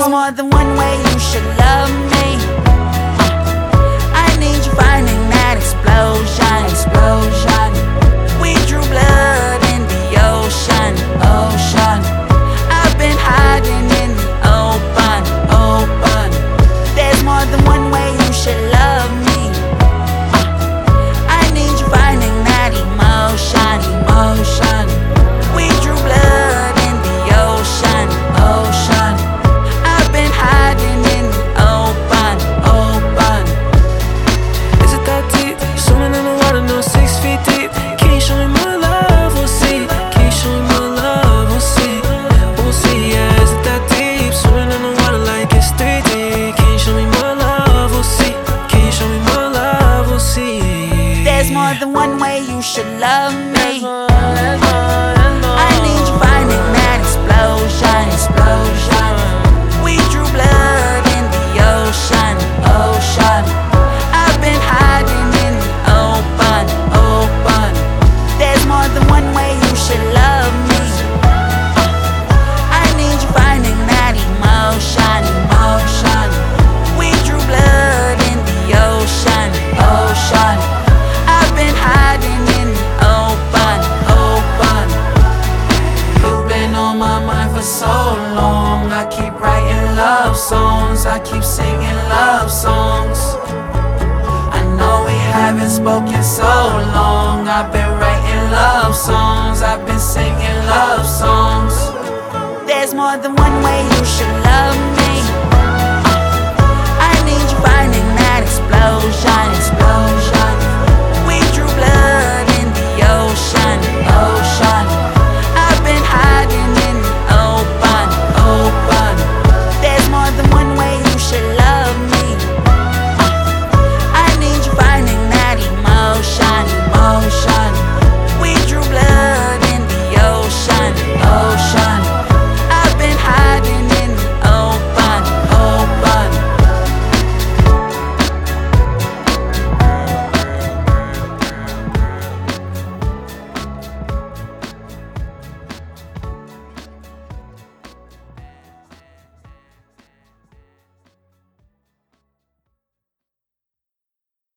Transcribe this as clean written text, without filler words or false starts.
There's more than one way you should love me. I need you finding that explosion, explosion. We drew blood in the ocean, ocean. I've been hiding in the open, open. There's more than one way you should love me. I need you finding that emotion, emotion. We drew blood in the ocean, ocean. I've been hiding in the open, open. Is it that deep? Swimming in the water, no 6 feet deep. Can you show me more love? We'll see. Can you show me more love? We'll see. We'll see, yeah. Is it that deep? Swimming in the water like it's 3D. Can you show me more love? We'll see. Can you show me more love? We'll see. There's more than one way you should love me. I need you finding that explosion, explosion. We drew blood in the ocean, ocean. I've been hiding in the open, open. There's more than one way you should love me. I need you finding that emotion, emotion. We drew blood in the ocean, ocean. I've been hiding in the open, open. You've been on my mind for so long. I keep writing love songs, I keep singing love songs. I know we haven't spoken so long. I've been writing love songs, I've been singing love songs. There's more than one way you should